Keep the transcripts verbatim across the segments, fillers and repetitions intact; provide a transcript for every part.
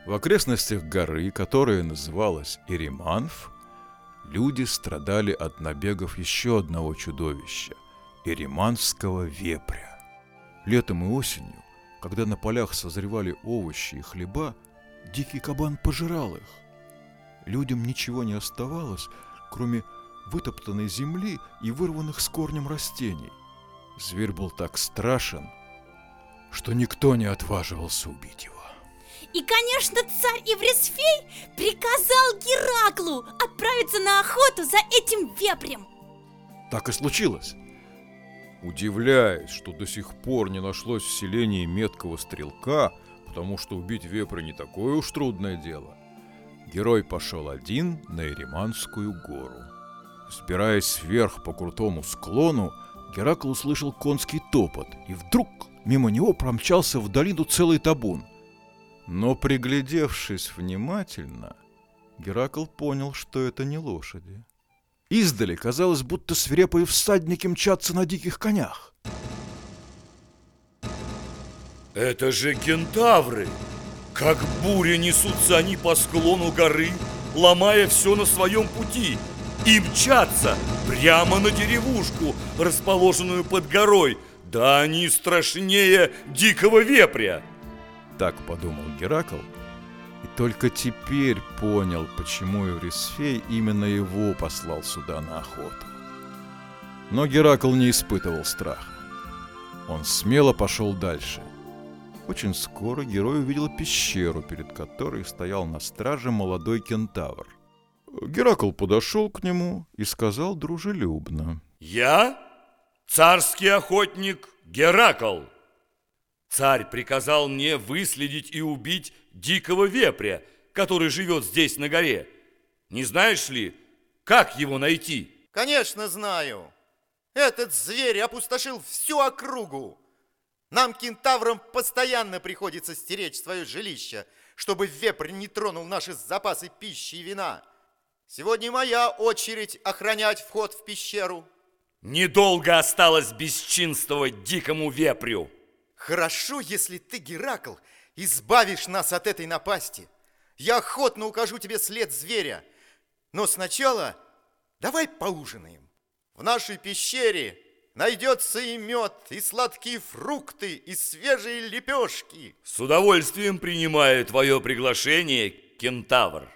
В окрестностях горы, которая называлась Эриманф, люди страдали от набегов еще одного чудовища – эриманфского вепря. Летом и осенью, когда на полях созревали овощи и хлеба, дикий кабан пожирал их. Людям ничего не оставалось, кроме вытоптанной земли и вырванных с корнем растений. Зверь был так страшен, что никто не отваживался убить его. И, конечно, царь Еврисфей приказал Гераклу отправиться на охоту за этим вепрем. Так и случилось. Удивляюсь, что до сих пор не нашлось в селении меткого стрелка, потому что убить вепря не такое уж трудное дело. Герой пошел один на Эриманфскую гору. Взбираясь вверх по крутому склону, Геракл услышал конский топот, и вдруг мимо него промчался в долину целый табун. Но, приглядевшись внимательно, Геракл понял, что это не лошади. Издали казалось, будто свирепые всадники мчатся на диких конях. Это же кентавры! Как буря несутся они по склону горы, ломая все на своем пути, и мчатся прямо на деревушку, расположенную под горой. Да они страшнее дикого вепря! Так подумал Геракл, и только теперь понял, почему Еврисфей именно его послал сюда на охоту. Но Геракл не испытывал страха. Он смело пошел дальше. Очень скоро герой увидел пещеру, перед которой стоял на страже молодой кентавр. Геракл подошел к нему и сказал дружелюбно: «Я царский охотник Геракл. Царь приказал мне выследить и убить дикого вепря, который живет здесь на горе. Не знаешь ли, как его найти?» Конечно, знаю. Этот зверь опустошил всю округу. Нам, кентаврам, постоянно приходится стеречь свое жилище, чтобы вепрь не тронул наши запасы пищи и вина. Сегодня моя очередь охранять вход в пещеру. Недолго осталось бесчинствовать дикому вепрю. Хорошо, если ты, Геракл, избавишь нас от этой напасти. Я охотно укажу тебе след зверя. Но сначала давай поужинаем. В нашей пещере найдется и мед, и сладкие фрукты, и свежие лепешки. С удовольствием принимаю твое приглашение, кентавр.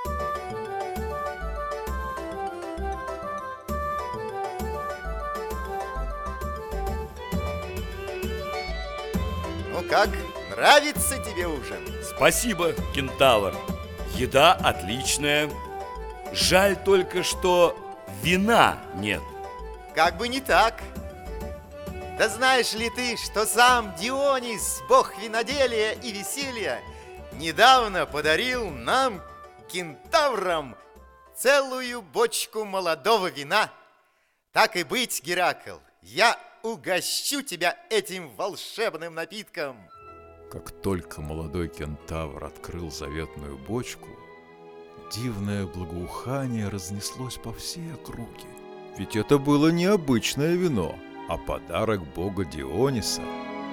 Ну как, нравится тебе ужин? Спасибо, кентавр. Еда отличная. Жаль только, что вина нет. Как бы не так. Да знаешь ли ты, что сам Дионис, бог виноделия и веселья, недавно подарил нам, кентаврам, целую бочку молодого вина? Так и быть, Геракл, я угощу тебя этим волшебным напитком. Как только молодой кентавр открыл заветную бочку, дивное благоухание разнеслось по всей округе. Ведь это было не обычное вино, а подарок бога Диониса.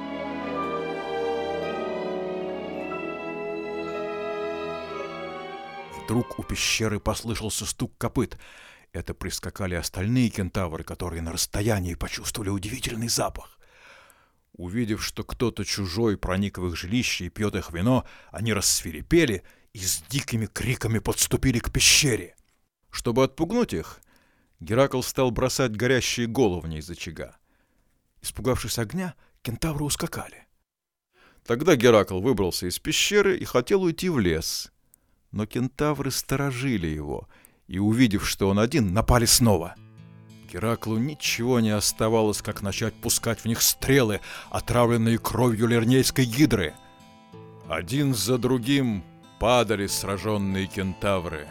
Вдруг у пещеры послышался стук копыт. Это прискакали остальные кентавры, которые на расстоянии почувствовали удивительный запах. Увидев, что кто-то чужой проник в их жилище и пьет их вино, они рассвирепели и с дикими криками подступили к пещере. Чтобы отпугнуть их, Геракл стал бросать горящие головни из очага. Испугавшись огня, кентавры ускакали. Тогда Геракл выбрался из пещеры и хотел уйти в лес. Но кентавры сторожили его, и, увидев, что он один, напали снова. Гераклу ничего не оставалось, как начать пускать в них стрелы, отравленные кровью лирнейской гидры. Один за другим падали сраженные кентавры.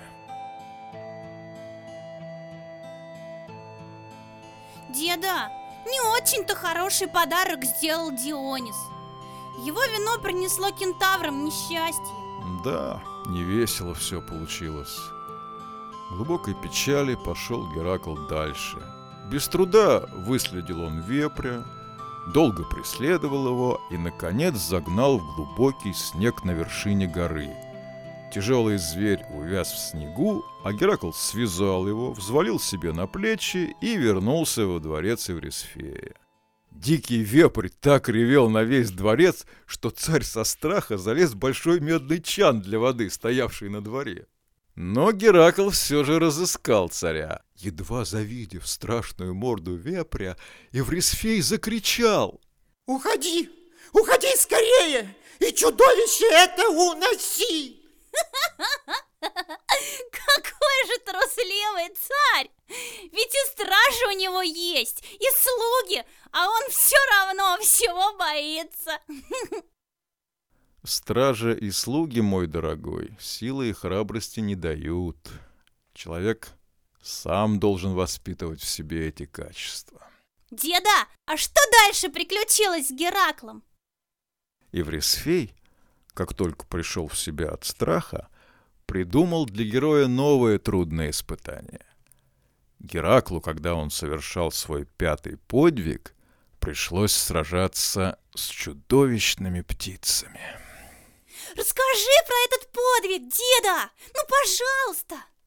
Деда, не очень-то хороший подарок сделал Дионис. Его вино принесло кентаврам несчастье. Да, невесело все получилось. В глубокой печали пошел Геракл дальше. Без труда выследил он вепря, долго преследовал его и, наконец, загнал в глубокий снег на вершине горы. Тяжелый зверь увяз в снегу, а Геракл связал его, взвалил себе на плечи и вернулся во дворец Эврисфея. Дикий вепрь так ревел на весь дворец, что царь со страха залез в большой медный чан для воды, стоявший на дворе. Но Геракл все же разыскал царя. Едва завидев страшную морду вепря, Эврисфей закричал: «Уходи! Уходи скорее! И чудовище это уноси!» Какой же трусливый царь! Ведь и стража у него есть, и слуги, а он все равно всего боится. Стража и слуги, мой дорогой, силы и храбрости не дают. Человек сам должен воспитывать в себе эти качества. Деда, а что дальше приключилось с Гераклом? Эврисфей, как только пришел в себя от страха, придумал для героя новое трудное испытание. Гераклу, когда он совершал свой пятый подвиг, пришлось сражаться с чудовищными птицами. Расскажи про этот подвиг, деда! Ну, пожалуйста!